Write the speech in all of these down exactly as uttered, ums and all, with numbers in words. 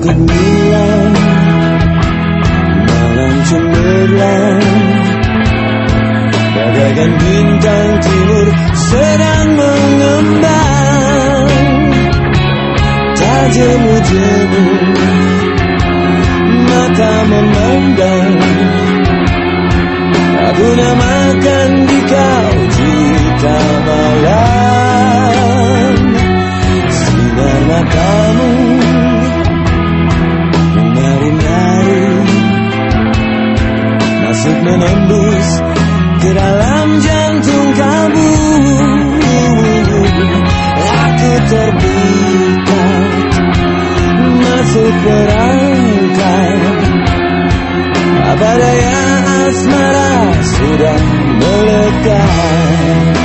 gemilang, malam cemerlang, bagaikan bintang timur sedang mengembang. Tak jemu-jemu mata memandang, aku namakan di kau jika malam. Sinar matamu menari-nari, masuk menembus ke dalam jantung kamu. Aku terpikat masuk perangkap, apa daya asmara sudah melekat.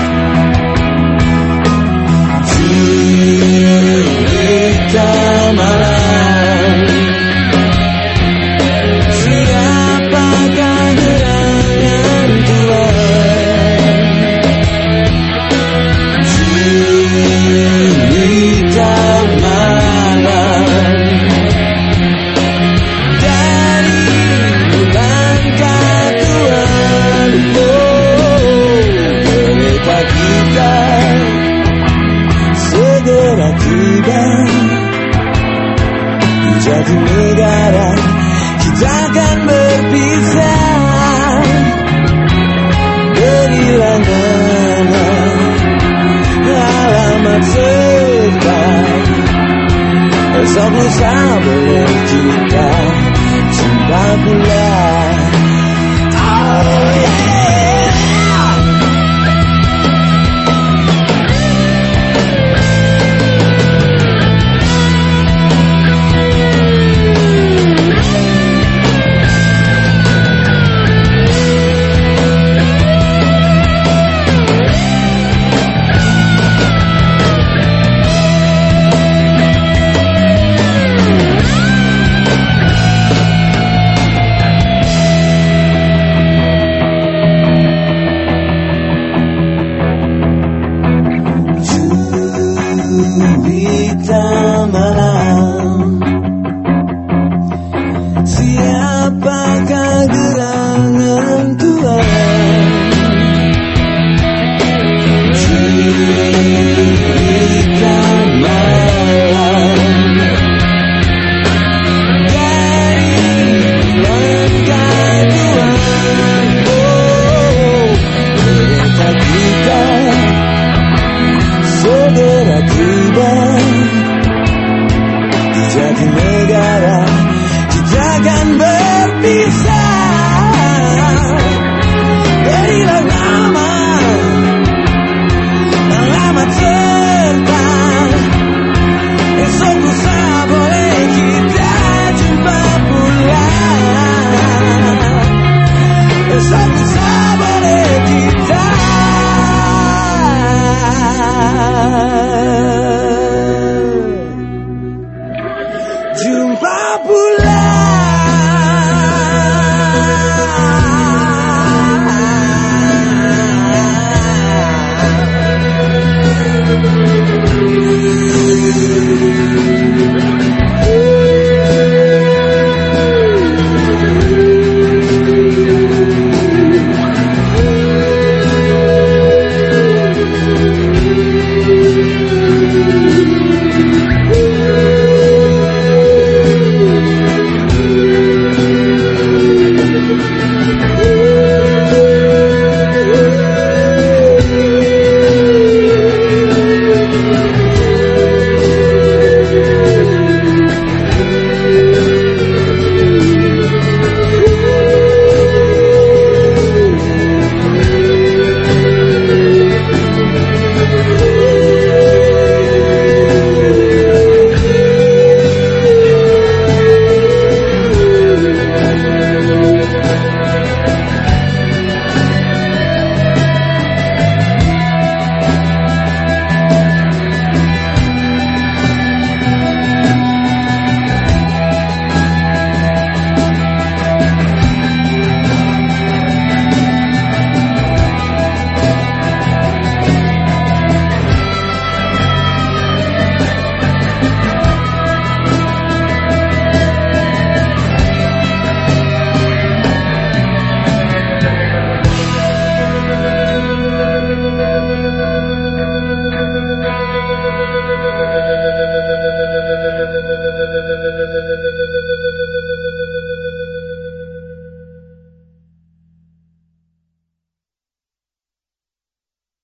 Cerita malam, siapakah gerangan Tuhan? Cerita malam, dari bulan katuan, oh, kereta kita segera tiba di Jatinegara. Kita akan berpisah, berilah nama, alamat serta esok lusa boleh kita jumpa pula. Oh yeah. Cerita malam, siapakah gerangan Tuhan? Cerita malam, dari bulan katuan, oh, kereta kita segera tiba di Jatinegara. Kita akan berpisah, berilah nama, alamat serta esok lusa boleh kita jumpa pula. Esok lusa boleh kita jumpa pula. Thank you.